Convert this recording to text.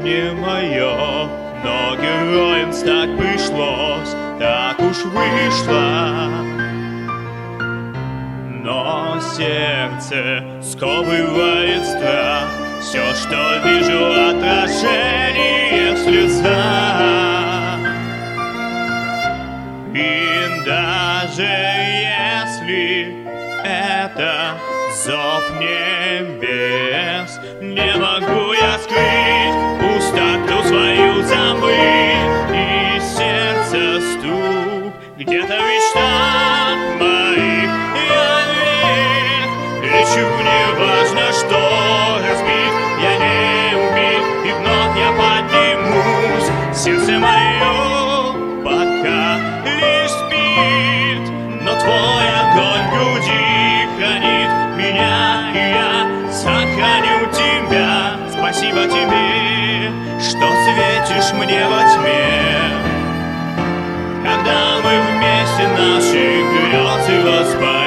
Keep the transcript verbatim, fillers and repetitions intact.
не мое, но героям так пришлось, так уж вышло. Но сердце сковывает страх, все, что вижу, отражение в слезах. И даже если это зов небес, не могу я скрыть пустоту свою, забыть. И сердце стук где-то в мечтах моих. Я вверх лечу, неважно что разбит, я не убит, и вновь я поднимусь. Сердце мое пока лишь спит, но твой огонь в груди хранит меня, и я сохраню тебя. Спасибо тебе, что светишь мне во тьме, когда мы вместе наши грезы воспарим.